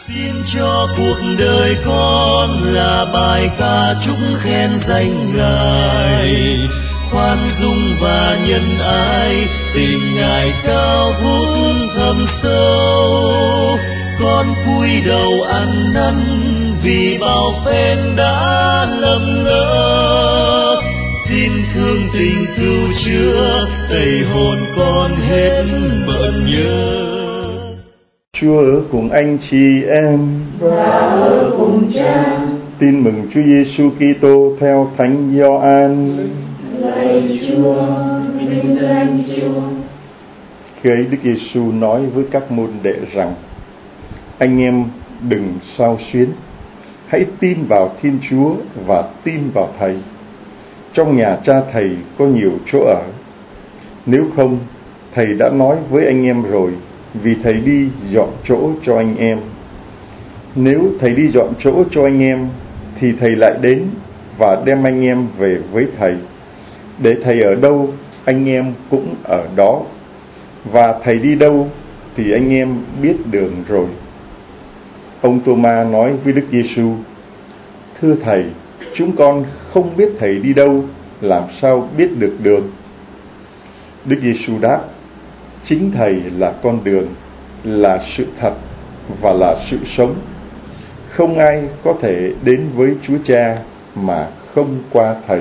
Xin cho cuộc đời con là bài ca chúc khen danh Ngài, khoan dung và nhân ái, tình Ngài cao vút thâm sâu. Con cúi đầu ăn năn vì bao phen đã lầm lỡ, xin thương tình cứu chữa, tẩy hồn con hết bận nhớ. Chúa ở cùng anh chị em và ở cùng Cha. Tin mừng Chúa Giêsu Kitô theo Thánh Gioan. Lạy Chúa, vinh danh Chúa. Khi ấy Đức Giêsu nói với các môn đệ rằng: anh em đừng xao xuyến, hãy tin vào Thiên Chúa và tin vào Thầy. Trong nhà Cha Thầy có nhiều chỗ ở, nếu không Thầy đã nói với anh em rồi, vì Thầy đi dọn chỗ cho anh em. Nếu Thầy đi dọn chỗ cho anh em thì Thầy lại đến và đem anh em về với Thầy, để Thầy ở đâu anh em cũng ở đó, và Thầy đi đâu thì anh em biết đường rồi. Ông Tô-ma nói với Đức Giêsu: thưa Thầy, chúng con không biết Thầy đi đâu, làm sao biết được đường? Đức Giêsu đáp: chính Thầy là con đường, là sự thật và là sự sống. Không ai có thể đến với Chúa Cha mà không qua Thầy.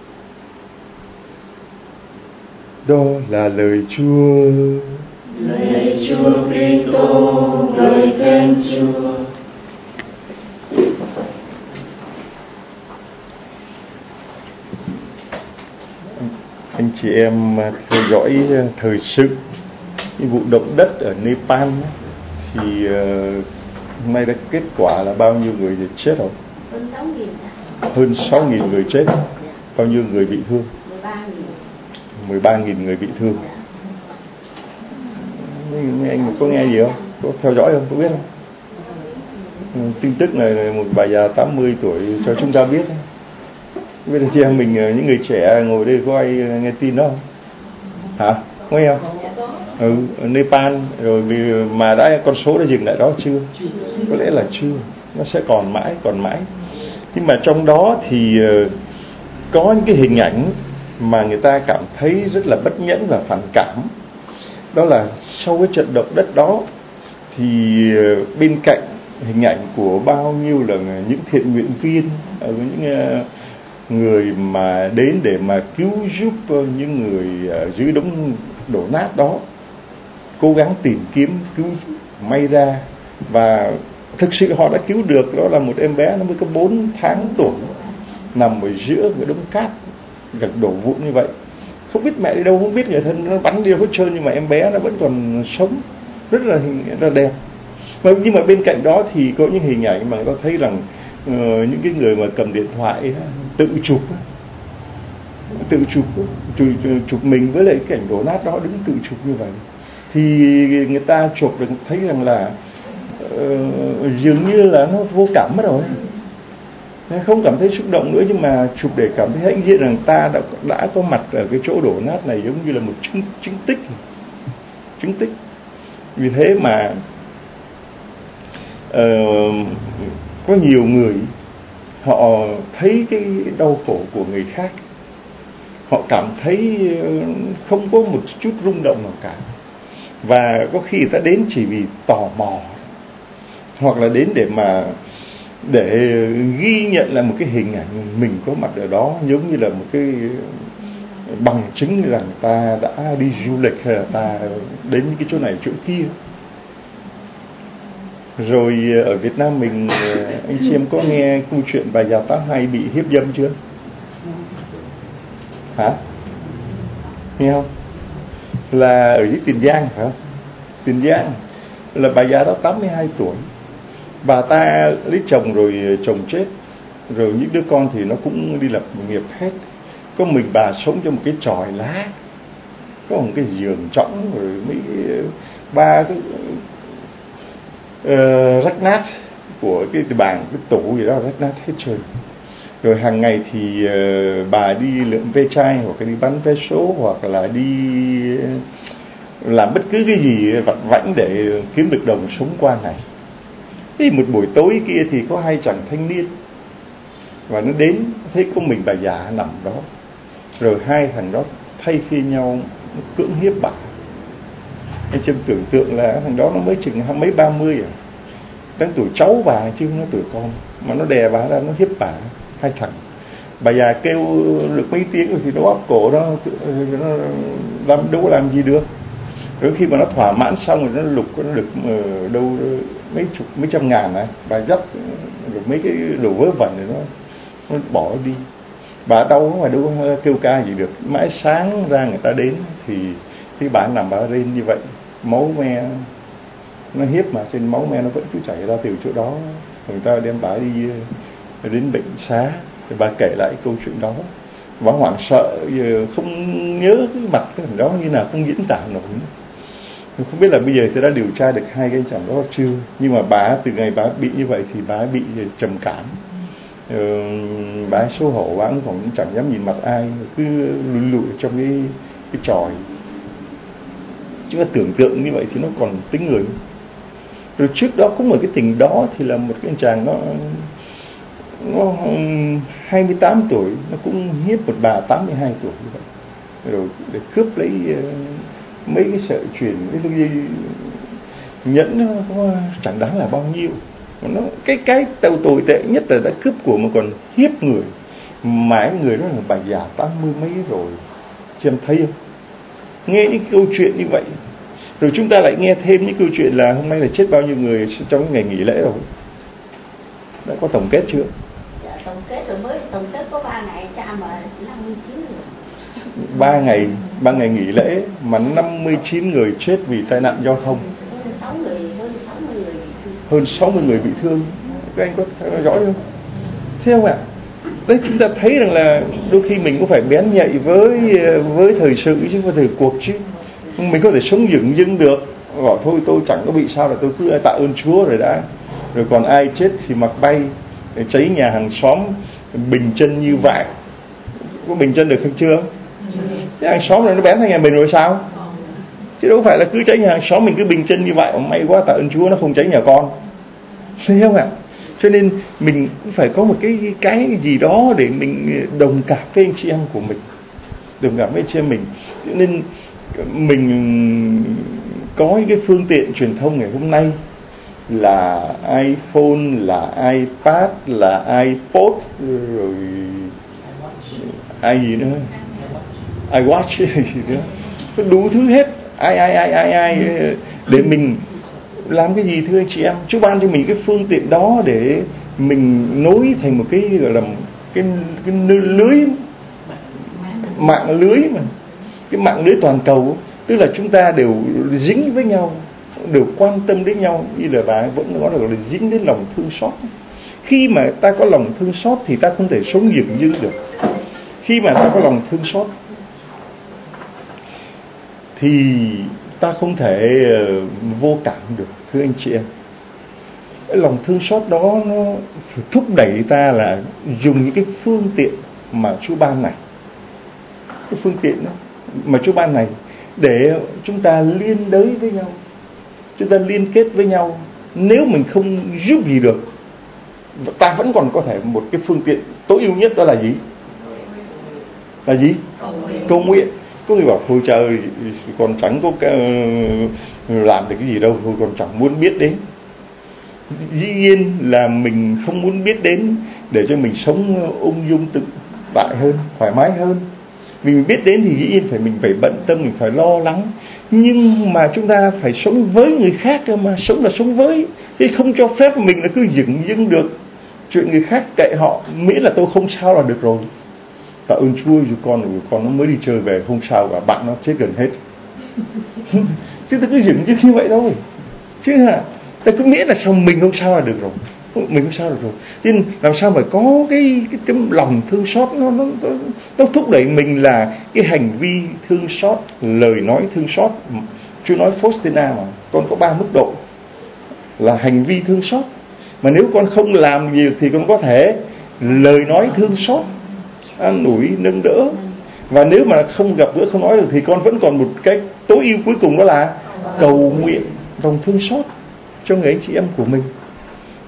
Đó là lời Chúa. Lạy Chúa Kitô, lời khen Chúa. Anh chị em theo dõi thời sự cái vụ động đất ở Nepal thì hôm nay đã kết quả là bao nhiêu người chết rồi? Hơn 6.000 người chết. Bao nhiêu người bị thương? 13.000 người bị thương. Mấy anh có nghe gì không? Có theo dõi không? Có biết không? Tin tức này một bà già 80 tuổi cho chúng ta biết. Bây giờ chị em mình, những người trẻ ngồi đây có ai nghe tin đó không? Hả? Có nghe không? Ở Nepal rồi mà con số đã dừng lại đó chưa? Có lẽ là chưa. Nó sẽ còn mãi. Nhưng mà trong đó thì có những cái hình ảnh mà người ta cảm thấy rất là bất nhẫn và phản cảm. Đó là sau cái trận động đất đó thì bên cạnh hình ảnh của bao nhiêu là những thiện nguyện viên, những người mà đến để mà cứu giúp những người dưới đống đổ nát đó, cố gắng tìm kiếm cứu may ra, và thực sự họ đã cứu được. Đó là một em bé nó mới có 4 tháng tuổi, nằm ở giữa cái đống cát gật đổ vụn như vậy, không biết mẹ đi đâu, không biết người thân nó bắn đi đâu hết trơn, nhưng mà em bé nó vẫn còn sống, rất là đẹp. Nhưng mà bên cạnh đó thì có những hình ảnh mà người ta thấy rằng những cái người mà cầm điện thoại tự chụp mình với lại cái cảnh đổ nát đó, đứng tự chụp như vậy, thì người ta chụp được thấy rằng là dường như là nó vô cảm mất rồi, không cảm thấy xúc động nữa, nhưng mà chụp để cảm thấy hãnh diện rằng ta đã có mặt ở cái chỗ đổ nát này, giống như là một chứng tích. Vì thế mà có nhiều người họ thấy cái đau khổ của người khác, họ cảm thấy không có một chút rung động nào cả, và có khi người ta đến chỉ vì tò mò, hoặc là đến để ghi nhận là một cái hình ảnh mình có mặt ở đó, giống như là một cái bằng chứng rằng ta đã đi du lịch, hay là ta đến những cái chỗ này chỗ kia. Rồi ở Việt Nam mình, anh chị em có nghe câu chuyện bà già 82 bị hiếp dâm chưa? Hả? Nghe không? Là ở dưới Tiền Giang phải không? Tiền Giang là bà già đó 82 tuổi. Bà ta lấy chồng rồi chồng chết, rồi những đứa con thì nó cũng đi lập nghiệp hết. Có mình bà sống trong một cái chòi lá, có một cái giường trống, rồi mấy ba cái rách nát của cái bàn, cái tủ gì đó rách nát hết trơn. Rồi hàng ngày thì bà đi lượm ve chai, hoặc là đi bán vé số, hoặc là đi làm bất cứ cái gì vặt vãnh để kiếm được đồng sống qua ngày. Thế một buổi tối kia thì có hai chàng thanh niên, và nó đến thấy có mình bà già nằm đó, rồi hai thằng đó thay phiên nhau cưỡng hiếp bà. Anh Trâm tưởng tượng là thằng đó nó mới chừng mấy 30 à, đang tuổi cháu bà chứ nó tuổi con, mà nó đè bà ra, nó hiếp bà. Hai thằng, bà già kêu được mấy tiếng rồi thì nó bóp cổ nó đâu có làm gì được. Rồi khi mà nó thỏa mãn xong rồi nó lục, nó được đâu mấy trăm ngàn này, bà dắt được mấy cái đồ vớ vẩn rồi nó bỏ đi. Bà đau mà đâu có kêu ca gì được. Mãi sáng ra người ta đến thì bà nằm bà rên như vậy, máu me nó hiếp mà, trên máu me nó vẫn cứ chảy ra từ chỗ đó. Người ta đem bà đi đến bệnh xá, thì bà kể lại câu chuyện đó. Bà hoảng sợ, không nhớ cái mặt cái thằng đó như nào, không diễn tả nổi. Không biết là bây giờ tôi đã điều tra được hai cái chàng đó chưa. Nhưng mà bà từ ngày bà bị như vậy thì bà bị trầm cảm, bà xấu hổ, bà cũng chẳng dám nhìn mặt ai, cứ lùi lụi trong cái tròi. Chứ mà tưởng tượng như vậy thì nó còn tính người. Rồi trước đó cũng một cái tình đó thì là một cái chàng nó 28 tuổi, nó cũng hiếp một bà 82 tuổi như vậy, rồi để cướp lấy mấy cái sợi chuyền, cái nhẫn nó chẳng đáng là bao nhiêu. Nó cái tồi tệ nhất là đã cướp của mà còn hiếp người, mà cái người đó là bà già 80 mấy rồi. Chị em thấy không? Nghe những câu chuyện như vậy, rồi chúng ta lại nghe thêm những câu chuyện là hôm nay là chết bao nhiêu người trong cái ngày nghỉ lễ rồi. Đã có tổng kết chưa? Dạ, tổng kết rồi, mới tổng kết có 3 ngày cha mà 59 người. 3 ngày nghỉ lễ mà 59 người chết vì tai nạn giao thông. Hơn 60 người bị thương. Các anh có theo dõi không? Thấy không ạ? Đấy, chúng ta thấy rằng là đôi khi mình cũng phải bén nhạy với thời sự chứ, với thời cuộc chứ. Mình có thể sống dửng dưng được, bảo thôi tôi chẳng có bị sao, là tôi cứ tạ ơn Chúa rồi đã. Rồi còn ai chết thì mặc bay, cháy nhà hàng xóm, bình chân như vậy. Có bình chân được không chưa? Cái hàng xóm này nó bén thành nhà mình rồi sao? Chứ đâu phải là cứ cháy nhà hàng xóm mình cứ bình chân như vậy, may quá tạ ơn Chúa nó không cháy nhà con. Thấy không ạ? Cho nên mình cũng phải có một cái gì đó để mình đồng cảm với anh chị em của mình, đồng cảm với anh chị em mình. Cho nên mình có những cái phương tiện truyền thông ngày hôm nay là iPhone, là iPad, là iPod, rồi ai gì nữa, iWatch gì nữa, có đủ thứ hết, ai để mình làm cái gì thưa anh chị em. Chúa ban cho mình cái phương tiện đó để mình nối thành một cái gọi là cái lưới, mạng lưới mà, cái mạng lưới toàn cầu. Tức là chúng ta đều dính với nhau, đều quan tâm đến nhau, như là bà vẫn nói là dính đến lòng thương xót. Khi mà ta có lòng thương xót thì ta không thể sống dửng dưng được. Khi mà ta có lòng thương xót thì ta không thể vô cảm được, thưa anh chị em. Cái lòng thương xót đó nó thúc đẩy ta là dùng những cái phương tiện mà Chúa ban này, cái phương tiện đó mà Chúa ban này để chúng ta liên đới với nhau, chúng ta liên kết với nhau. Nếu mình không giúp gì được, ta vẫn còn có thể một cái phương tiện tối ưu nhất, đó là gì? Là gì? Cầu nguyện. Có người bảo thôi trời, còn chẳng có làm được cái gì đâu, thôi còn chẳng muốn biết đến. Dĩ nhiên là mình không muốn biết đến để cho mình sống ung dung tự tại hơn, thoải mái hơn. Vì mình biết đến thì dĩ nhiên mình phải bận tâm, mình phải lo lắng. Nhưng mà chúng ta phải sống với người khác cơ mà, sống là sống với. Thì không cho phép mình là cứ dửng dưng được chuyện người khác, kệ họ, miễn là tôi không sao là được rồi. Tạ ơn Chúa, dù con nó mới đi chơi về không sao cả, bạn nó chết gần hết. Chứ ta cứ dửng dưng như vậy thôi. Chứ hả? Ta cứ miễn là sao mình không sao là được rồi, mình không sao được rồi. Nên làm sao phải có cái lòng thương xót, nó thúc đẩy mình là cái hành vi thương xót, lời nói thương xót. Chúa nói Faustina mà, con có 3 mức độ là hành vi thương xót. Mà nếu con không làm gì thì con có thể lời nói thương xót, an ủi, nâng đỡ. Và nếu mà không gặp gỡ, không nói được thì con vẫn còn một cái tối ưu cuối cùng, đó là cầu nguyện, lòng thương xót cho người anh chị em của mình.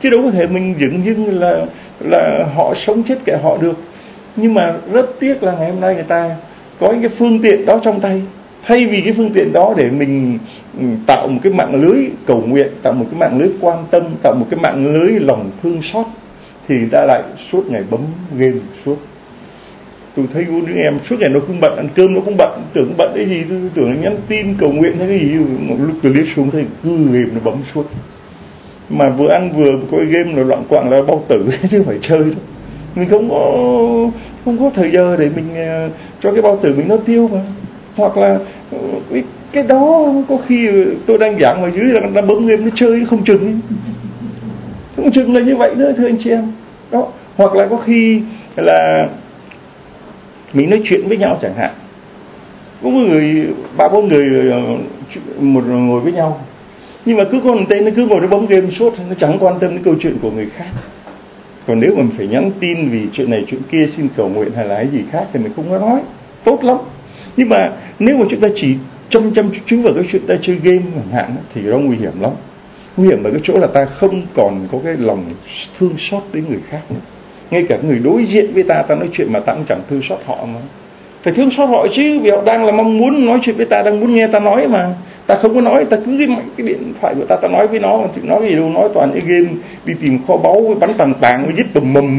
chứ đâu có thể mình dửng dưng là họ sống chết kệ họ được. Nhưng mà rất tiếc là ngày hôm nay người ta có những cái phương tiện đó trong tay, thay vì cái phương tiện đó để mình tạo một cái mạng lưới cầu nguyện, tạo một cái mạng lưới quan tâm, tạo một cái mạng lưới lòng thương xót, thì người ta lại suốt ngày bấm game suốt. Tôi thấy có đứa em suốt ngày nó cũng bận, ăn cơm nó cũng bận, tưởng bận cái gì, tôi tưởng nó nhắn tin cầu nguyện hay cái gì, một lúc click xuống thấy cứ game nó bấm suốt. Mà vừa ăn vừa coi game là loạn quạng là bao tử chứ không phải chơi đâu. Mình không có thời giờ để mình cho cái bao tử mình nó tiêu mà. Hoặc là cái đó có khi tôi đang giảng ở dưới là nó bấm game nó chơi, nó không chừng là như vậy nữa thưa anh chị em. Đó, hoặc là có khi là mình nói chuyện với nhau chẳng hạn, có người 3-4 người một ngồi với nhau, nhưng mà cứ có một tên nó cứ ngồi nó bấm game suốt, nó chẳng quan tâm đến câu chuyện của người khác. Còn nếu mà mình phải nhắn tin vì chuyện này chuyện kia, xin cầu nguyện hay là cái gì khác thì mình không có nói, tốt lắm. Nhưng mà nếu mà chúng ta chỉ chăm chú vào cái chuyện ta chơi game chẳng hạn thì nó nguy hiểm lắm. Nguy hiểm ở cái chỗ là ta không còn có cái lòng thương xót đến người khác nữa. Ngay cả người đối diện với ta nói chuyện mà ta cũng chẳng thương xót họ mà. Phải thương xót họ chứ, vì họ đang là mong muốn nói chuyện với ta, đang muốn nghe ta nói mà. Ta không có nói, ta cứ cái điện thoại của ta nói với nó, mà nói gì đâu, nói toàn những game, đi tìm kho báu, bắn tàng, giết bầm mầm,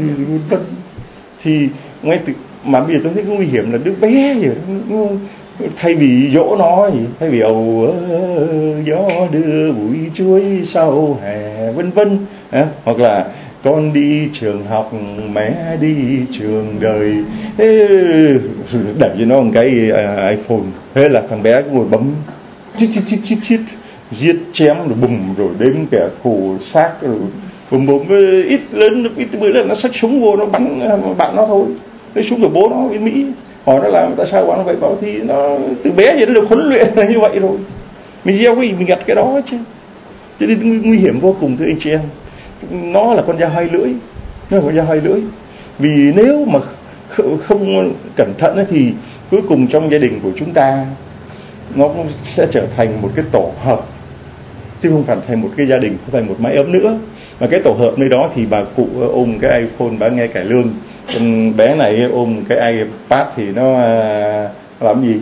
thì ngay từ mà bây giờ tôi thấy nguy hiểm là đứa bé vậy. Thay vì dỗ nó gì, thay vì gió đưa bụi chuối sau hè vân vân, hoặc là con đi trường học, mẹ đi trường đời, đẩy cho nó một cái iPhone, thế là thằng bé ngồi bấm chít giết chém rồi bùm, rồi đếm kẻ thù xác rồi bùm ít bữa là nó xách súng vô nó bắn bạn nó thôi, lấy súng của bố nó bên Mỹ. Hỏi nó làm tại sao bạn nó vậy, bảo thì nó từ bé giờ nó được huấn luyện là như vậy rồi, mình gieo cái gì mình gặt cái đó chứ. Cho nên nguy hiểm vô cùng thưa anh chị em. Nó là con dao hai lưỡi, vì nếu mà không cẩn thận thì cuối cùng trong gia đình của chúng ta nó cũng sẽ trở thành một cái tổ hợp, chứ không phải thành một cái gia đình, không phải một mái ấm nữa. Mà cái tổ hợp nơi đó thì bà cụ ôm cái iPhone bà nghe cải lương, con bé này ôm cái iPad thì nó làm gì?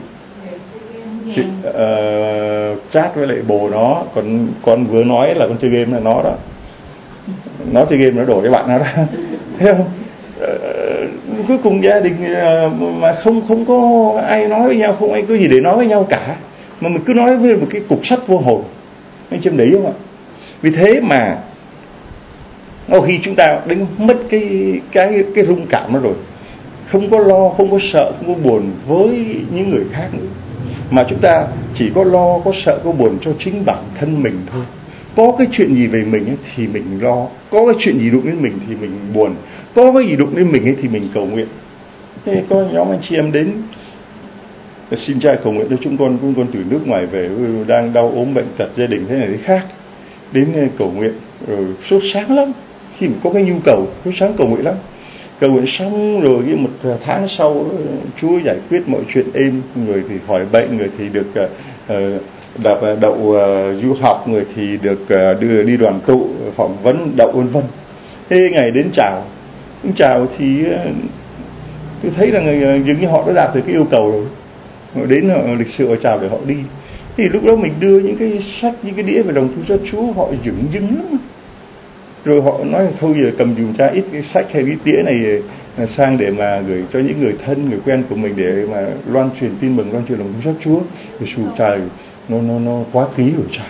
Chat với lại bồ nó. Còn con vừa nói là con chơi game là nó đó, nó chơi game nó đổ cái bạn nó ra. Thấy không? Cuối cùng gia đình mà không có ai nói với nhau, không ai có gì để nói với nhau cả, mà mình cứ nói với một cái cục sắt vô hồn. Anh chị em để ý không ạ? Vì thế mà khi chúng ta đánh mất cái rung cảm đó rồi, không có lo, không có sợ, không có buồn với những người khác nữa, mà chúng ta chỉ có lo, có sợ, có buồn cho chính bản thân mình thôi. Có cái chuyện gì về mình ấy, thì mình lo, có cái chuyện gì đụng đến mình thì mình buồn, có cái gì đụng đến mình ấy, thì mình cầu nguyện. Thế có nhóm anh chị em đến xin cha cầu nguyện cho chúng con từ nước ngoài về, đang đau ốm bệnh tật gia đình thế này thế khác, đến cầu nguyện rồi sốt sáng lắm. Khi mà có cái nhu cầu sốt sáng cầu nguyện lắm, cầu nguyện xong rồi cái 1 tháng sau Chúa giải quyết mọi chuyện êm, người thì khỏi bệnh, người thì được đậu du học, người thì được đưa đi đoàn tụ phỏng vấn đậu vân vân. Thế ngày đến chào thì tôi thấy là dường như họ đã đạt được cái yêu cầu rồi, họ đến họ lịch sự họ chào để họ đi. Thì lúc đó mình đưa những cái sách, những cái đĩa về đồng thu cho Chúa, họ dửng dưng lắm. Rồi họ nói thôi giờ cầm dùm cha ít cái sách hay cái đĩa này sang để mà gửi cho những người thân, người quen của mình để mà loan truyền tin mừng, loan truyền đồng thu cho Chúa. Rồi xù trời, nó quá ký rồi trời.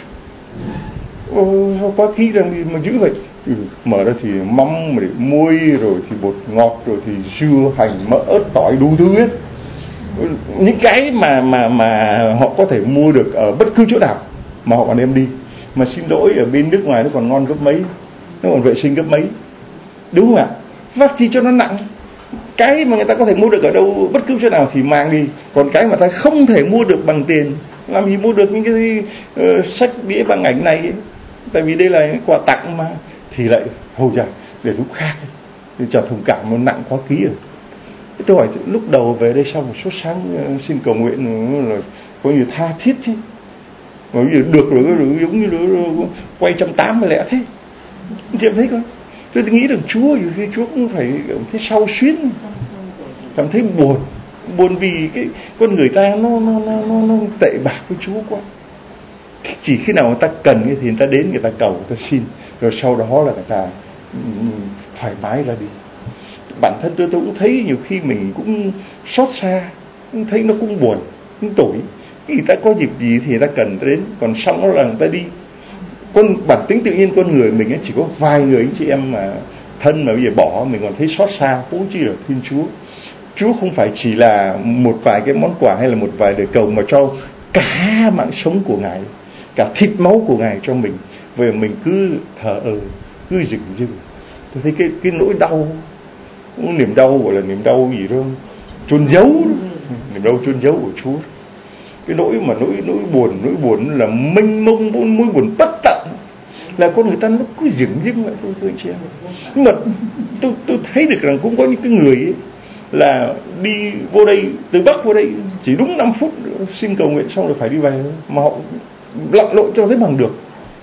Quá ký rằng gì mà dữ vậy? Mở ra thì mắm, rồi muối, rồi thì bột ngọt, rồi thì dưa, hành, mỡ, ớt, tỏi, đủ thứ hết. Những cái mà họ có thể mua được ở bất cứ chỗ nào mà họ còn đem đi. Mà xin lỗi, ở bên nước ngoài nó còn ngon gấp mấy, nó còn vệ sinh gấp mấy, đúng không ạ? Vác chi cho nó nặng. Cái mà người ta có thể mua được ở đâu bất cứ chỗ nào thì mang đi, còn cái mà ta không thể mua được bằng tiền, làm gì mua được những cái sách đĩa băng ảnh này ấy. Tại vì đây là quà tặng mà, thì lại hồi ra để lúc khác thì trở thông cảm nó nặng quá ký rồi. Tôi hỏi lúc đầu về đây sau một số sáng xin cầu nguyện là có nhiều tha thiết chứ, mà bây giờ được rồi giống như quay 180 lẻ thế. Chị em thấy không? Tôi nghĩ rằng Chúa nhiều khi Chúa cũng phải thấy xao xuyến, cảm thấy buồn vì cái con người ta nó tệ bạc với Chúa quá. Chỉ khi nào người ta cần thì người ta đến, người ta cầu, người ta xin, rồi sau đó là người ta thoải mái ra đi. Bản thân tôi cũng thấy nhiều khi mình cũng xót xa, cũng thấy nó cũng buồn, cũng tủi. Người ta có dịp gì thì người ta cần đến, còn xong đó là người ta đi. Bản tính tự nhiên con người mình chỉ có vài người anh chị em mà thân mà bây giờ bỏ mình còn thấy xót xa, huống chi là Thiên Chúa. Chúa không phải chỉ là một vài cái món quà hay là một vài lời cầu, mà cho cả mạng sống của Ngài, cả thịt máu của Ngài cho mình. Vậy mình cứ thờ cứ dửng dưng. Tôi thấy cái nỗi đau, niềm đau gọi là niềm đau gì đó chôn giấu, niềm đau chôn giấu của Chúa. Cái nỗi buồn là mênh mông, nỗi buồn bất tận, là con người ta nó cứ dửng dưng lại thôi chị em. Nhưng mà tôi thấy được rằng cũng có những cái người ấy, là đi vô đây, từ Bắc vô đây chỉ đúng 5 phút xin cầu nguyện xong rồi phải đi về, mà họ lặn lội cho thấy bằng được,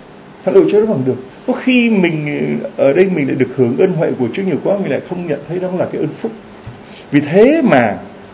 Có khi mình ở đây mình lại được hưởng ơn huệ của Chúa nhiều quá, mình lại không nhận thấy đó là cái ơn phúc. Vì thế mà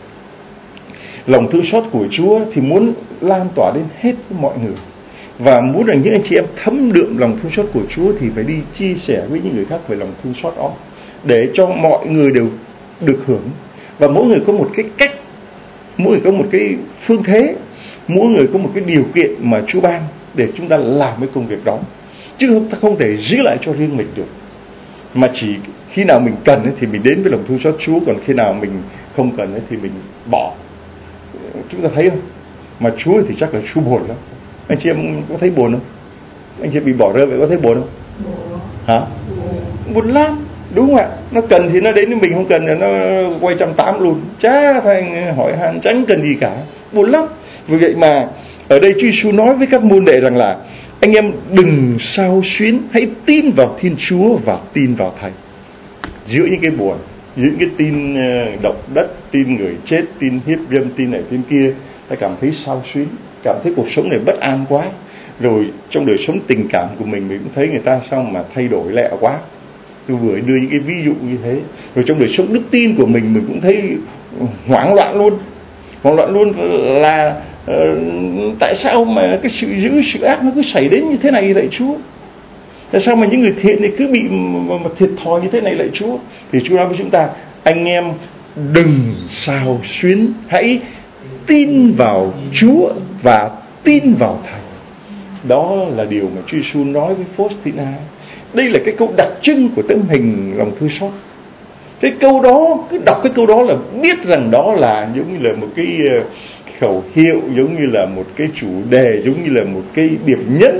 lòng thương xót của Chúa thì muốn lan tỏa đến hết mọi người, và muốn rằng những anh chị em thấm đượm lòng thương xót của Chúa thì phải đi chia sẻ với những người khác về lòng thương xót đó, để cho mọi người đều được hưởng. Và mỗi người có một cái cách, mỗi người có một cái phương thế, mỗi người có một cái điều kiện mà Chúa ban để chúng ta làm cái công việc đó, chứ chúng ta không thể giữ lại cho riêng mình được. Mà chỉ khi nào mình cần thì mình đến với lòng thương xót Chúa, còn khi nào mình không cần thì mình bỏ. Chúng ta thấy không? Mà Chúa thì chắc là Chúa buồn lắm. Anh chị em có thấy buồn không? Anh chị bị bỏ rơi vậy có thấy buồn không? Hả? Buồn lắm, đúng không ạ? Nó cần thì nó đến với mình, không cần thì nó quay 180 luôn, chả phải hỏi han, chẳng cần gì cả, buồn lắm. Vì vậy mà ở đây Chúa Giêsu nói với các môn đệ rằng là anh em đừng xao xuyến, hãy tin vào Thiên Chúa và tin vào Thầy. Giữa những cái buồn, những cái tin động đất, tin người chết, tin hiếp dâm, tin này tin kia, ta cảm thấy xao xuyến, cảm thấy cuộc sống này bất an quá. Rồi trong đời sống tình cảm của mình cũng thấy người ta sao mà thay đổi lẹ quá. Tôi vừa đưa những cái ví dụ như thế. Rồi trong đời sống đức tin của mình cũng thấy hoảng loạn luôn là tại sao mà cái sự dữ, sự ác nó cứ xảy đến như thế này lại Chúa? Tại sao mà những người thiện thì cứ bị mà thiệt thòi như thế này lại Chúa? Thì Chúa nói với chúng ta, anh em đừng xao xuyến, hãy tin vào Chúa và tin vào Thầy. Đó là điều mà Chúa Giêsu nói với Faustina. Đây là cái câu đặc trưng của tấm hình lòng thương xót. Cái câu đó, cứ đọc cái câu đó là biết rằng đó là giống như là một cái khẩu hiệu, giống như là một cái chủ đề, giống như là một cái điểm nhấn.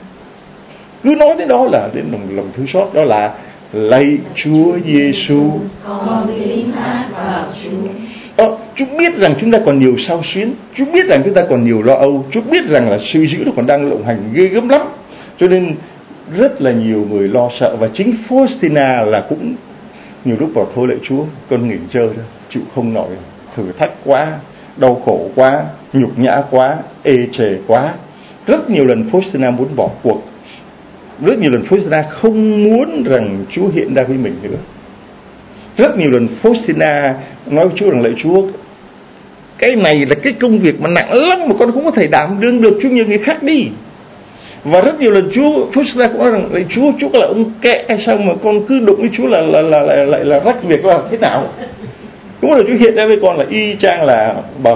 Cứ nói đến đó là đến lòng thương xót, đó là lạy Chúa Giêsu, con kính hát vào Chúa. Chúa biết rằng chúng ta còn nhiều xao xuyến, Chúa biết rằng chúng ta còn nhiều lo âu, Chúa biết rằng là sự dữ nó còn đang lộng hành ghê gớm lắm, cho nên rất là nhiều người lo sợ. Và chính Faustina là cũng nhiều lúc bảo thôi lạy Chúa, con nghỉ chơi thôi, chịu không nổi, thử thách quá, đau khổ quá, nhục nhã quá, ê chề quá. Rất nhiều lần Faustina muốn bỏ cuộc, rất nhiều lần Faustina không muốn rằng Chúa hiện ra với mình nữa. Rất nhiều lần Faustina nói với Chúa rằng lạy Chúa, cái này là cái công việc mà nặng lắm mà con không có thể đảm đương được, Chúa nhờ người khác đi. Và rất nhiều lần Faustina cũng nói rằng lạy Chúa là ông kệ, sao mà con cứ đụng với Chúa là rách việc là thế nào? Đúng là Chúa hiện ra với con là y chang là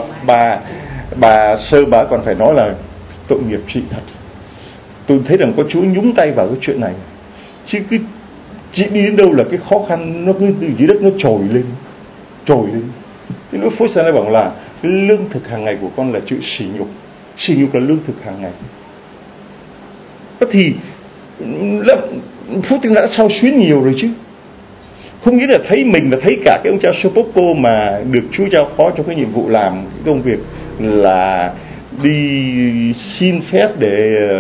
bà sơ bà còn phải nói là tội nghiệp chị thật. Tôi thấy rằng có Chúa nhúng tay vào cái chuyện này, chứ cứ chị đi đến đâu là cái khó khăn nó cứ từ dưới đất nó trồi lên. Cái lúc Faustina bảo là lương thực hàng ngày của con là chịu sỉ nhục là lương thực hàng ngày. Thì Faustina đã xao xuyến nhiều rồi chứ, không nghĩa là thấy mình là thấy cả cái ông cha Sopoco mà được Chúa giao phó cho cái nhiệm vụ làm cái công việc là đi xin phép để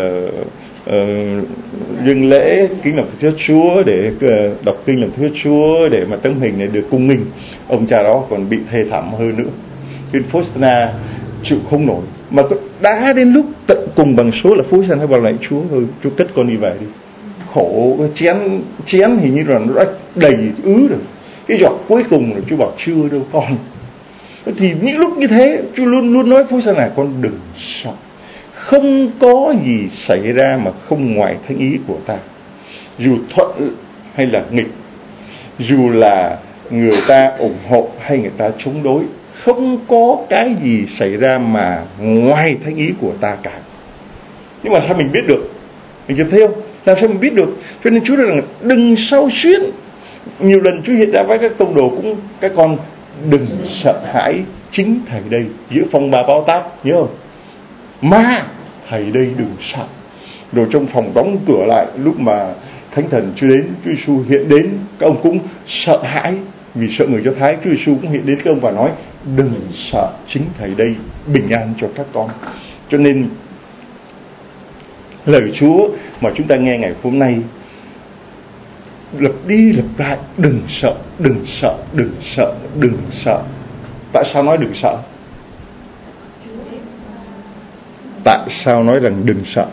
dâng lễ kính lạy Thưa Chúa, để đọc kinh làm Thưa Chúa, để mà tấm hình này được cung nghinh. Ông cha đó còn bị thê thảm hơn nữa. Nên Faustina chịu không nổi, mà đã đến lúc tận cùng bằng số là Faustina bảo lạy Chúa thôi, Chúa cất con đi về đi, khổ, chén hình như là nó đã đầy ứ rồi. Cái giọt cuối cùng là Chúa bảo chưa đâu con. Thì những lúc như thế Chúa luôn luôn nói với Phúc này: con đừng sợ. Không có gì xảy ra mà không ngoài thánh ý của ta. Dù thuận hay là nghịch, dù là người ta ủng hộ hay người ta chống đối, không có cái gì xảy ra mà ngoài thánh ý của ta cả. Nhưng mà sao mình biết được? Mình chưa thấy không? Làm sao mình biết được? Cho nên Chúa nói rằng đừng sao xuyến. Nhiều lần Chúa hiện ra với các tông đồ cũng: các con đừng sợ hãi chính thầy đây. Giữa phòng bà bao táp, nhớ không? Mà thầy đây đừng sợ. Rồi trong phòng đóng cửa lại, lúc mà Thánh Thần Chúa đến, Chúa Giêsu hiện đến, các ông cũng sợ hãi vì sợ người Do Thái. Chúa Giêsu cũng hiện đến các ông và nói: đừng sợ, chính thầy đây bình an cho các con. Cho nên lời Chúa mà chúng ta nghe ngày hôm nay lặp đi lặp lại: đừng sợ, đừng sợ, đừng sợ, đừng sợ. Tại sao nói đừng sợ? Tại sao nói rằng đừng sợ?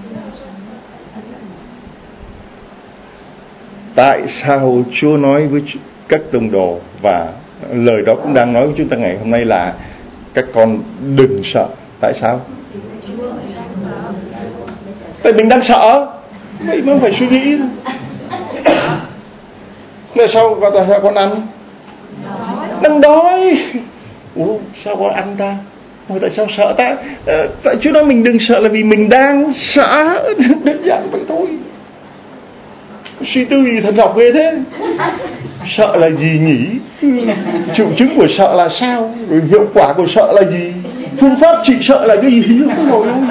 Tại sao Chúa nói với các tông đồ, và lời đó cũng đang nói với chúng ta ngày hôm nay là các con đừng sợ? Tại sao? Tại mình đang sợ. Vậy mới phải suy nghĩ. Tại sao con ăn? Đang đói. Ủa, sao con ăn ta? Tại sao sợ ta? Tại Chúa nói mình đừng sợ là vì mình đang sợ. Đơn giản vậy thôi. Suy tư gì thần học ghê thế? Sợ là gì nhỉ? Triệu chứng của sợ là sao? Rồi hiệu quả của sợ là gì? Phương pháp trị sợ là cái gì? Không nổi đâu.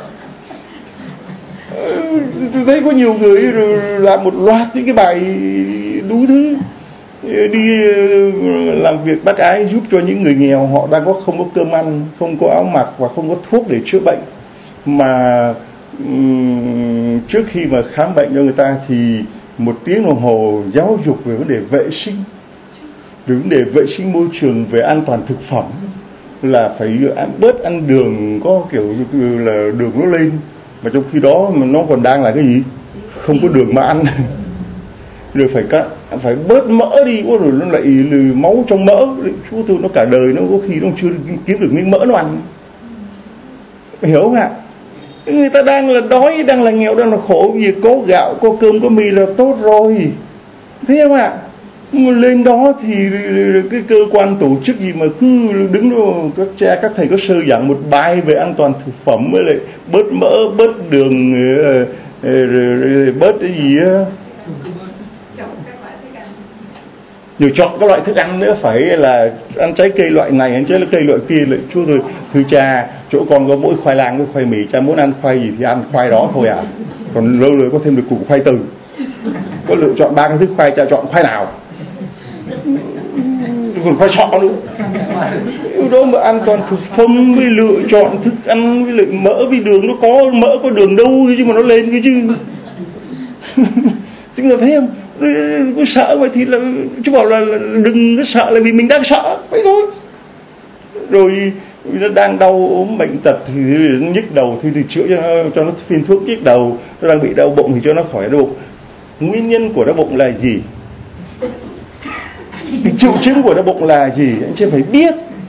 Tôi thấy có nhiều người làm một loạt những cái bài đủ thứ, đi làm việc bác ái giúp cho những người nghèo, họ đang không có cơm ăn, không có áo mặc và không có thuốc để chữa bệnh. Mà trước khi mà khám bệnh cho người ta thì 1 tiếng đồng hồ giáo dục về vấn đề vệ sinh, về vấn đề vệ sinh môi trường, về an toàn thực phẩm, là phải bớt ăn đường, có kiểu là đường nó lên, mà trong khi đó mà nó còn đang là cái gì? Không có đường mà ăn. Rồi phải bớt mỡ đi, rồi nó lại máu trong mỡ. Chú tôi nó cả đời nó có khi nó chưa kiếm được miếng mỡ nó ăn. Hiểu không ạ? Người ta đang là đói, đang là nghèo, đang là khổ, vì có gạo, có cơm, có mì là tốt rồi. Thấy không ạ? Lên đó thì cái cơ quan tổ chức gì mà cứ đứng đó, các cha các thầy có sơ giảng một bài về an toàn thực phẩm, với lại bớt mỡ, bớt đường, bớt cái gì á, rồi chọn các loại thức ăn nữa, phải là ăn trái cây loại này, ăn trái cây loại kia. Lại Chúa rồi: thưa cha, chỗ con có mỗi khoai lang với khoai mì, cha muốn ăn khoai gì thì ăn khoai đó thôi à. Còn lâu rồi có thêm được củ khoai từ, có lựa chọn 3 cái thứ khoai, cha chọn khoai nào? Còn khoai sọ nữa. Đó mà an toàn thực phẩm với lựa chọn thức ăn với lại mỡ với đường, nó có mỡ có đường đâu chứ mà nó lên cái chứ. Chúng ta thấy không? Có sợ vậy thì là chú bảo là đừng có sợ là vì mình đang sợ vậy thôi. Rồi nó đang đau ốm bệnh tật thì nhức đầu thì chữa cho nó viên thuốc nhức đầu. Nó đang bị đau bụng thì cho nó khỏi đau bụng. Nguyên nhân của đau bụng là gì? Triệu chứng của đau bụng là gì? Anh chưa phải biết.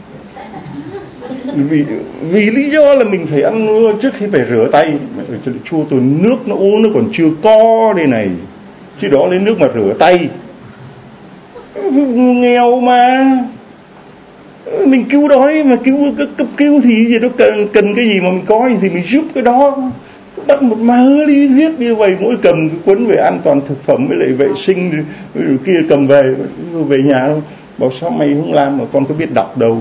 Vì lý do là mình phải ăn trước khi phải rửa tay. Chua tôi nước nó uống nó còn chưa co đây này, chứ đó lấy nước mà rửa tay. Nghèo mà mình cứu đói, mà cấp cứu thì gì đó cần cái gì mà mình có thì mình giúp cái đó. Bắt một mớ lý thuyết như vậy, mỗi cầm cái cuốn về an toàn thực phẩm với lại vệ sinh rồi kia cầm về nhà đâu. Bảo sao mày không làm mà con có biết đọc đâu,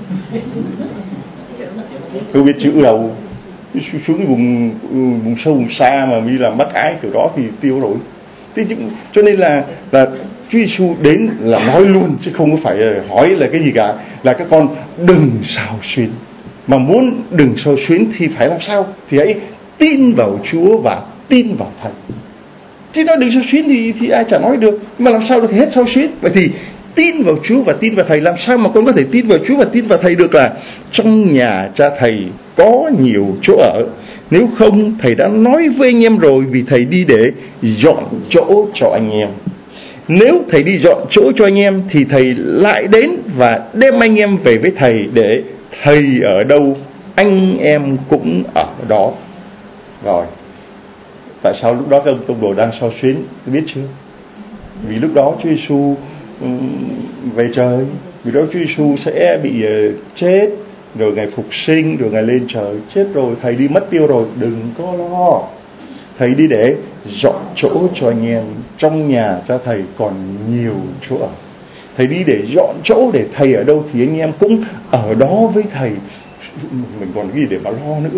tôi biết chữ đâu. Xuống cái vùng sâu vùng xa mà đi làm bác ái kiểu đó thì tiêu rồi. Cho nên là Chúa Giêsu đến là nói luôn, chứ không có phải hỏi là cái gì cả, là các con đừng xao xuyến. Mà muốn đừng xao xuyến thì phải làm sao? Thì hãy tin vào Chúa và tin vào Thầy. Chứ nói đừng xao xuyến thì ai chả nói được, mà làm sao được hết xao xuyến? Vậy thì tin vào Chúa và tin vào Thầy. Làm sao mà con có thể tin vào Chúa và tin vào Thầy được? Là trong nhà cha Thầy có nhiều chỗ ở. Nếu không, Thầy đã nói với anh em rồi, vì Thầy đi để dọn chỗ cho anh em. Nếu Thầy đi dọn chỗ cho anh em thì Thầy lại đến và đem anh em về với Thầy, để Thầy ở đâu anh em cũng ở đó. Rồi, tại sao lúc đó các ông tông đồ đang so xuyến, biết chưa? Vì lúc đó Chúa Giêsu về trời, vì đó Chúa Giêsu sẽ bị chết, rồi Ngài phục sinh, rồi Ngài lên trời. Chết rồi, Thầy đi mất tiêu rồi, đừng có lo. Thầy đi để dọn chỗ cho anh em. Trong nhà cha Thầy còn nhiều chỗ ở. Thầy đi để dọn chỗ, để Thầy ở đâu thì anh em cũng ở đó với Thầy. Mình còn cái gì để mà lo nữa?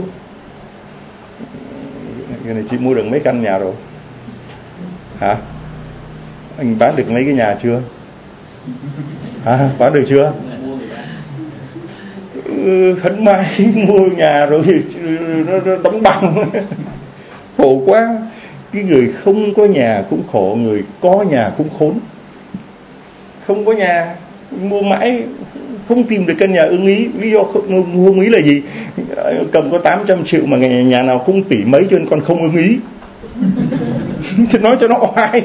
Cái này chị mua được mấy căn nhà rồi hả? Anh bán được mấy cái nhà chưa? Hả? Bán được chưa? Khấn mai mua nhà rồi nó đóng bằng. Khổ quá. Cái người không có nhà cũng khổ, người có nhà cũng khốn. Không có nhà, mua mãi không tìm được căn nhà ưng ý. Lý do không ưng ý là gì? Cầm có 800 triệu mà nhà nào cũng tỷ mấy, cho nên con không ưng ý. Thì nói cho nó oai.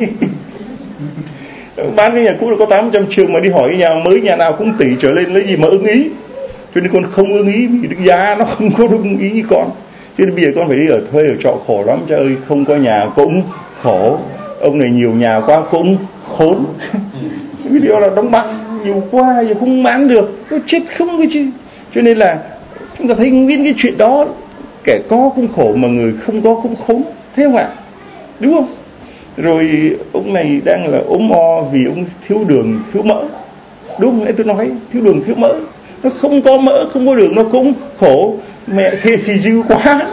Bán cái nhà cũ là có 800 triệu mà đi hỏi nhà mới nhà nào cũng tỷ trở lên, lấy gì mà ưng ý? Cho nên con không ưng ý, vì giá nó không có ưng ý như con. Cho nên bây giờ con phải đi ở thuê ở trọ khổ lắm cha ơi. Không có nhà cũng khổ. Ông này nhiều nhà quá cũng khốn. Vì đó là đóng băng nhiều quá, giờ không bán được, nó chết không cái chứ. Cho nên là chúng ta thấy nguyên cái chuyện đó, kẻ có cũng khổ mà người không có cũng khốn. Thế không ạ? Đúng không? Rồi ông này đang là ốm o vì ông thiếu đường, thiếu mỡ. Đúng không? Tôi nói thiếu đường, thiếu mỡ. Nó không có mỡ, không có đường nó cũng khổ. Mẹ kia thì dư quá.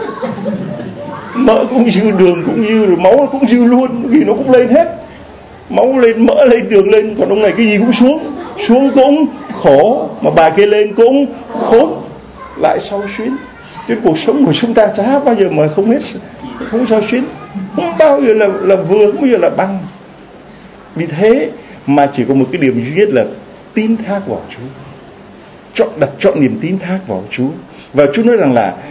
Mỡ cũng dư, đường cũng dư, rồi máu cũng dư luôn. Vì nó cũng lên hết. Máu lên, mỡ lên, đường lên. Còn ông này cái gì cũng xuống. Xuống cũng khổ. Mà bà kia lên cũng khốn. Lại sao xuyến. Cái cuộc sống của chúng ta chả bao giờ mà không hết, không sao xuyến. Không bao giờ là vừa, không bao giờ là bằng. Vì thế mà chỉ có một cái điểm duy nhất là tin thác vào Chúa. Đặt chọn niềm tin thác vào Chúa. Và Chúa nói rằng là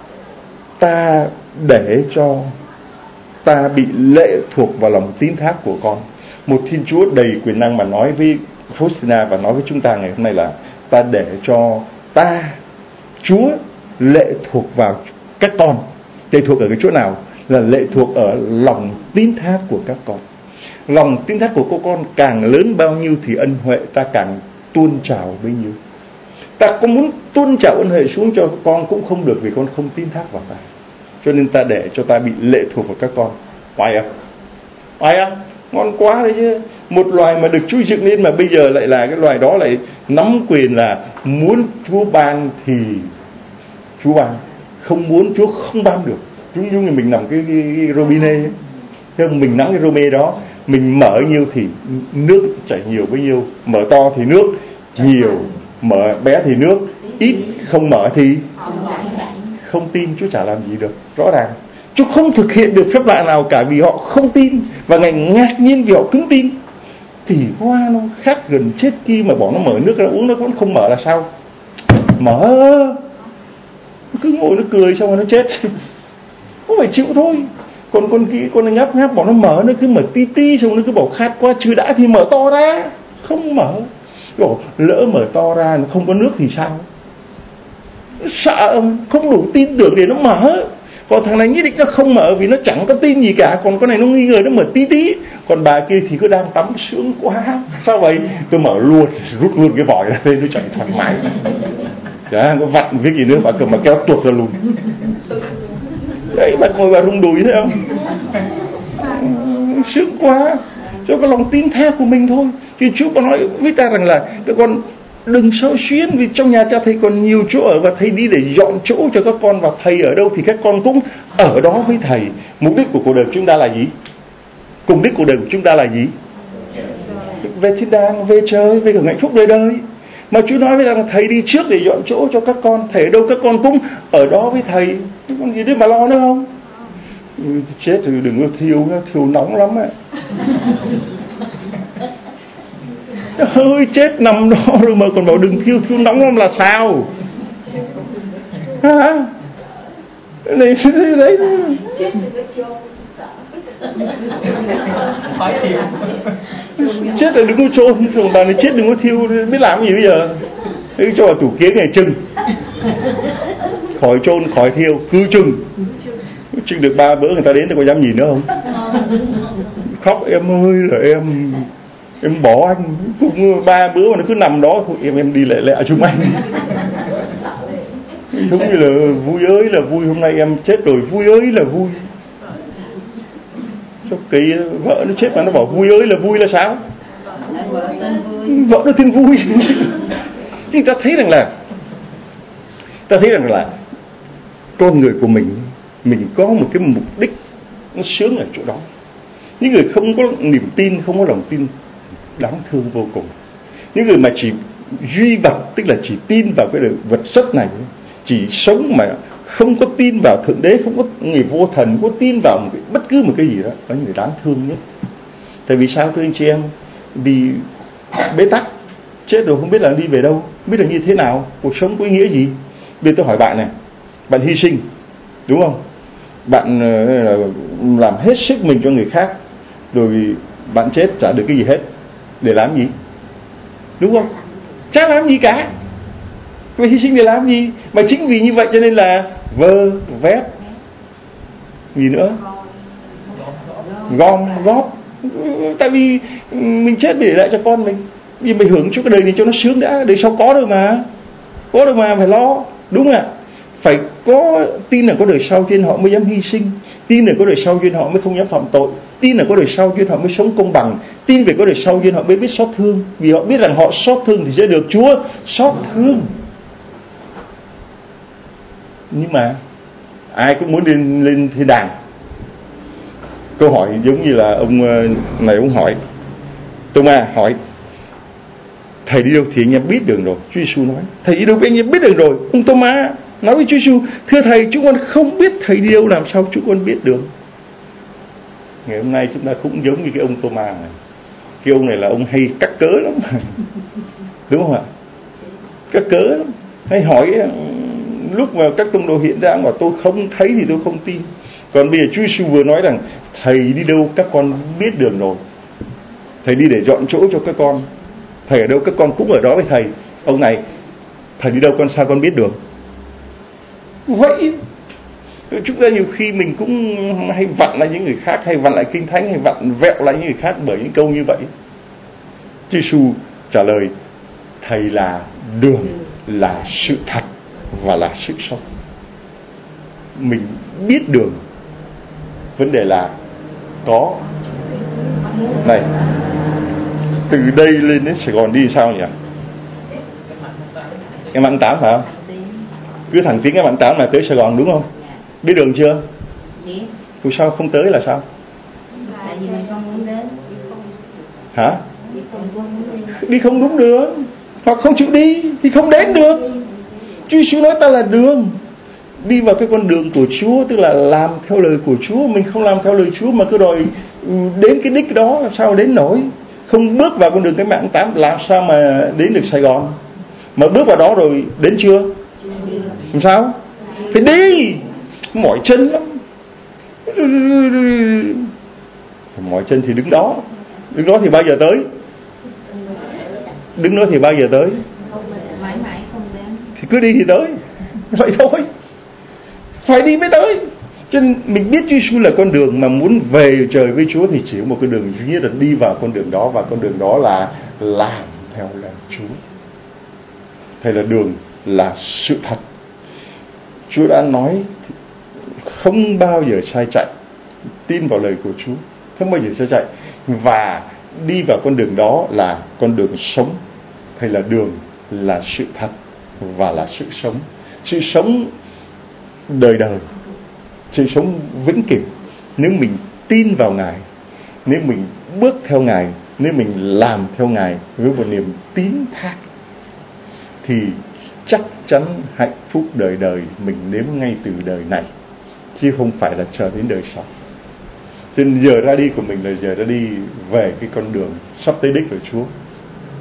ta để cho ta bị lệ thuộc vào lòng tin thác của con. Một Thiên Chúa đầy quyền năng mà nói với Faustina và nói với chúng ta ngày hôm nay là ta để cho ta, Chúa, lệ thuộc vào các con. Lệ thuộc ở cái chỗ nào? Là lệ thuộc ở lòng tín thác của các con. Lòng tín thác của các con càng lớn bao nhiêu thì ân huệ ta càng tuôn trào bấy nhiêu. Ta có muốn tuôn trào ân huệ xuống cho con cũng không được, vì con không tín thác vào ta. Cho nên ta để cho ta bị lệ thuộc vào các con. Oai à? Oai à? Ngon quá đấy chứ. Một loài mà được Chúa dựng lên mà bây giờ lại là cái loài đó lại nắm quyền là muốn Chúa ban thì Chúa ban, không muốn Chúa không ban được. Giống như mình nằm cái robinet ấy. Thế mình nắm cái robinet đó, mình mở nhiêu thì nước chảy nhiều bấy nhiêu, mở to thì nước nhiều, mở bé thì nước ít, không mở thì không tin. Chúa chả làm gì được. Rõ ràng Chúa không thực hiện được phép lạ nào cả vì họ không tin. Và Ngài ngạc nhiên vì họ cứng tin. Thì hoa nó khác gần chết kia mà bỏ nó mở nước ra uống nó cũng không mở là sao? Mở. Nó cứ ngồi nó cười xong rồi nó chết. Không phải chịu thôi. Còn con kia con ngáp ngáp bỏ nó mở, nó cứ mở tí tí xong nó cứ bảo khát quá chưa đã thì mở to ra. Không mở. Rồi lỡ mở to ra nó không có nước thì sao? Sợ không đủ tin tưởng để nó mở. Còn thằng này nhất định nó không mở vì nó chẳng có tin gì cả. Còn con này nó nghi ngờ nó mở tí tí. Còn bà kia thì cứ đang tắm sướng quá. Sao vậy? Tôi mở luôn, rút luôn cái vòi ra lên, nó chạy thoải mái. Chả có vặn việc gì nữa, bà cầm mà kéo tuột ra luôn. Đấy, bà ngồi bà rung đùi thấy không? Sướng quá. Cho cái lòng tin thác của mình thôi. Chứ Chúa có nói với ta rằng là các con đừng sao xuyến, vì trong nhà cha thầy còn nhiều chỗ ở và thầy đi để dọn chỗ cho các con, và thầy ở đâu thì các con cũng ở đó với thầy. Mục đích của cuộc đời của chúng ta là gì? Cùng đích cuộc đời của chúng ta là gì? Về thiên đàng, về trời, về hưởng hạnh phúc đời đời. Mà Chúa nói với rằng thầy đi trước để dọn chỗ cho các con, thầy ở đâu các con cũng ở đó với thầy. Còn gì đấy mà lo nữa không? Chết rồi, đừng có thiêu nóng lắm ạ. Hơi chết nằm đó rồi mà còn bảo đừng thiêu, thiêu nóng lắm là sao? Hả? Đấy. Chết là đừng có chôn, rồi bà này chết đừng có thiêu, biết làm gì bây giờ? Thế cho vào tủ kiến này trưng, khỏi chôn khỏi thiêu cứ trưng được 3 bữa người ta đến thì có dám nhìn nữa không? Khóc em ơi là em bỏ anh, cũng 3 bữa mà nó cứ nằm đó thôi, em đi lẹ chung anh. Giống như là vui ơi là vui, hôm nay em chết rồi vui ơi là vui. Sao kỳ, vợ nó chết mà nó bảo vui ơi là vui là sao? Vợ nó tin vui. Nhưng ta thấy rằng là con người của mình có một cái mục đích nó sướng ở chỗ đó. Những người không có niềm tin, không có lòng tin đáng thương vô cùng. Những người mà chỉ duy vật, tức là chỉ tin vào cái vật chất này, chỉ sống mà không có tin vào Thượng Đế, không có người vô thần, không có tin vào bất cứ một cái gì đó, đó là người đáng thương nhất. Tại vì sao thưa anh chị em? Vì bế tắc, chết rồi không biết là đi về đâu, không biết là như thế nào, cuộc sống có ý nghĩa gì. Bây giờ tôi hỏi bạn này, bạn hy sinh, đúng không? Bạn làm hết sức mình cho người khác, rồi bạn chết chả được cái gì hết, để làm gì? Đúng không? Chả làm gì cả. Vậy hy sinh để làm gì? Mà chính vì như vậy cho nên là vơ vét gì nữa, gom góp. Tại vì mình chết để lại cho con mình, vì mình hưởng cho cái đời này cho nó sướng đã, đời sau có được mà phải lo, đúng không ạ? Phải có tin là có đời sau cho nên họ mới dám hy sinh, tin là có đời sau cho nên họ mới không dám phạm tội, tin là có đời sau cho nên họ mới sống công bằng, tin về có đời sau cho nên họ mới biết xót thương, vì họ biết rằng họ xót thương thì sẽ được Chúa xót thương. Nhưng mà ai cũng muốn lên thiên đàng. Câu hỏi giống như là ông này ông hỏi, Thomas hỏi thầy đi đâu thì anh em biết đường rồi. Chúa Giêsu nói thầy đi đâu thì anh em biết đường rồi. Ông Thomas nói với Chúa Giêsu, thưa thầy, chúng con không biết thầy đi đâu, làm sao chúng con biết đường? Ngày hôm nay chúng ta cũng giống như cái ông Thomas này. Cái ông này là ông hay cắt cớ lắm. Đúng không ạ? Cắt cớ lắm. Hay hỏi lúc mà các tông đồ hiện ra mà tôi không thấy thì tôi không tin. Còn bây giờ Chúa Giêsu vừa nói rằng thầy đi đâu các con biết đường rồi. Thầy đi để dọn chỗ cho các con. Thầy ở đâu các con cũng ở đó với thầy. Ông này, thầy đi đâu con sao con biết được? Vậy chúng ta nhiều khi mình cũng hay vặn lại những người khác, hay vặn lại Kinh Thánh, hay vặn vẹo lại những người khác bởi những câu như vậy. Chúa Giêsu trả lời, thầy là đường, là sự thật và là sự sống. Mình biết đường, vấn đề là có. Này, từ đây lên đến Sài Gòn đi sao nhỉ? Em ăn 8 phải không? Cứ thẳng tiếng em ăn 8 là tới Sài Gòn đúng không? Biết đường chưa? Vì sao không tới là sao? Hả? Đi không đúng đường, hoặc không chịu đi thì không đến được. Chúa Giêsu nói ta là đường, đi vào cái con đường của Chúa, tức là làm theo lời của Chúa. Mình không làm theo lời Chúa mà cứ đòi đến cái đích đó, làm sao đến nổi? Không bước vào con đường Cách Mạng 8 làm sao mà đến được Sài Gòn? Mà bước vào đó rồi đến chưa? Làm sao? Phải đi, mỏi chân lắm. Mỏi chân thì đứng đó thì bao giờ tới? Đứng đó thì bao giờ tới? Thì cứ đi thì tới. Vậy thôi, phải đi mới tới. Cho nên mình biết Chúa Giêsu là con đường, mà muốn về trời với Chúa thì chỉ có một cái đường duy nhất là đi vào con đường đó, và con đường đó là làm theo lời Chúa. Thầy là đường, là sự thật. Chúa đã nói không bao giờ sai chạy. Tin vào lời của Chúa, không bao giờ sai chạy, và đi vào con đường đó là con đường sống. Thầy là đường, là sự thật và là sự sống. Sự sống đời đời, sự sống vĩnh cửu. Nếu mình tin vào Ngài, nếu mình bước theo Ngài, nếu mình làm theo Ngài với một niềm tín thác, thì chắc chắn hạnh phúc đời đời mình nếm ngay từ đời này, chứ không phải là chờ đến đời sau. Cho nên giờ ra đi của mình là giờ ra đi về cái con đường sắp tới đích của Chúa.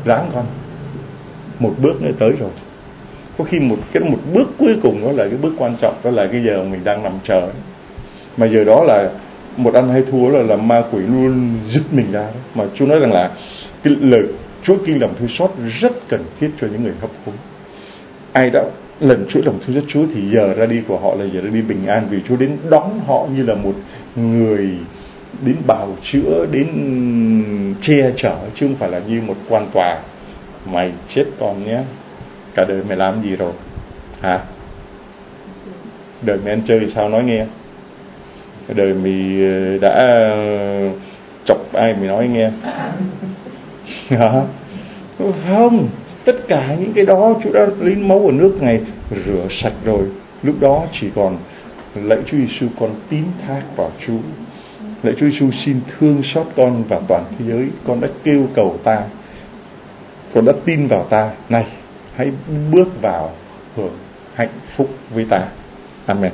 ráng con, một bước nữa tới rồi. Có khi một bước cuối cùng đó là cái bước quan trọng, đó là cái giờ mình đang nằm chờ. Mà giờ đó là một ăn hay thua là ma quỷ luôn giật mình ra đó. Mà Chúa nói rằng là cái lời Chúa kinh lòng thương xót rất cần thiết cho những người hấp hối. Ai đã lần chuỗi lòng thương xót Chúa thì giờ ra đi của họ là giờ ra đi bình an, vì Chúa đến đón họ như là một người đến bào chữa, đến che chở, chứ không phải là như một quan tòa. Mày chết con nhé, cả đời mày làm gì rồi hả? Đời mày ăn chơi thì sao nói nghe? Đời mày đã chọc ai mày nói nghe? Hả? Không, tất cả những cái đó Chúa đã lấy máu ở nước Ngài rửa sạch rồi. Lúc đó chỉ còn lạy Chúa Giêsu, con tín thác vào Chúa. Lạy Chúa Giêsu, xin thương xót con và toàn thế giới. Con đã kêu cầu ta, con đã tin vào ta. Này, hãy bước vào hưởng hạnh phúc với ta. Amen.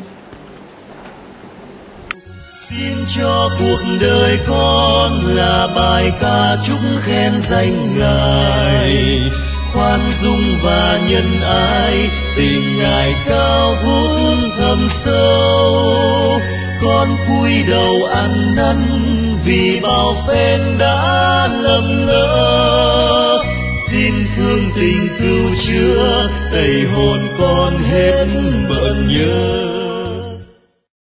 Xin cho cuộc đời con là bài ca chúc khen danh Ngài, khoan dung và nhân ái, tình Ngài cao vút thâm sâu. Con cúi đầu ăn năn vì bao phen đã lầm lỡ. Xin thương tình cứu chữa, tẩy hồn con hết bận nhớ.